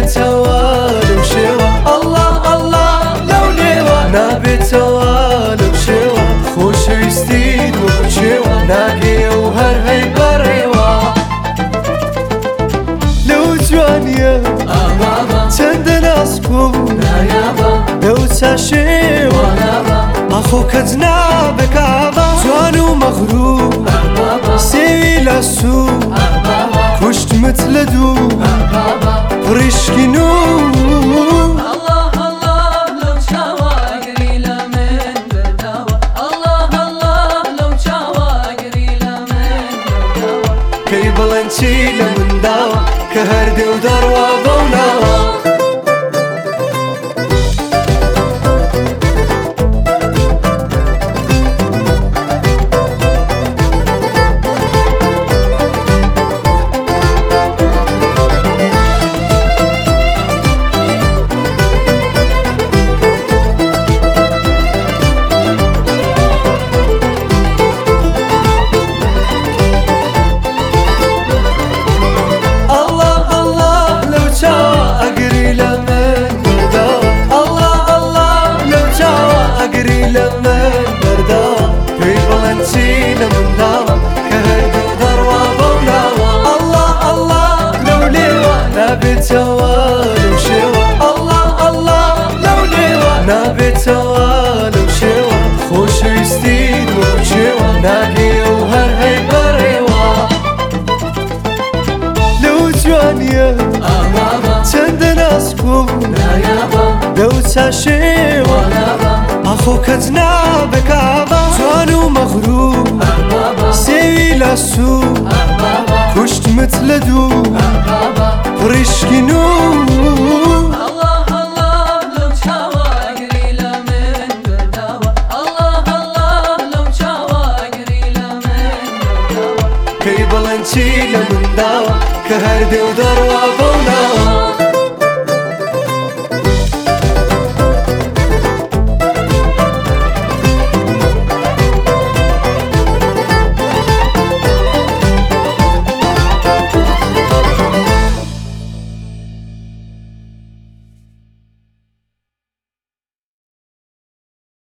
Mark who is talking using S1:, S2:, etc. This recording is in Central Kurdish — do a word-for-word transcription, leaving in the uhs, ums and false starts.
S1: نابێتەوە لەو شێوە الله الله لەو نێوە نابێتەوە لەو شێوە خۆشەویستیت وەکو چێوە ناگەیە و هەر هەی بەڕێوە لەو جوانیە چەندە ناسک و لەو چاشێوە ئەخۆ کەس نابێکابە جوان و مەغروور سێوی لە سوور کوشتمت لە دوو پڕیشکی نور کەی بڵێن چی لە منداوە کە هەردێ و دەڕوا بەو ناوە نابێتەوە لەو شێوە الله الله لەو نێوە نابێتەوە لەو شێوە خۆشەویستیت وەکو چێوە ناگەیە و هەر هەی بەڕێوە لەو جوانیە چەندە ناسک و لەو چاشێوە ئەخۆ کەس نابێکابە جوان و مەغروور سێوی لە سوور کوشتمت لە دوو پڕیشکی نور کەی بڵێن چی لە منداوە کە هەردێ و دەڕوا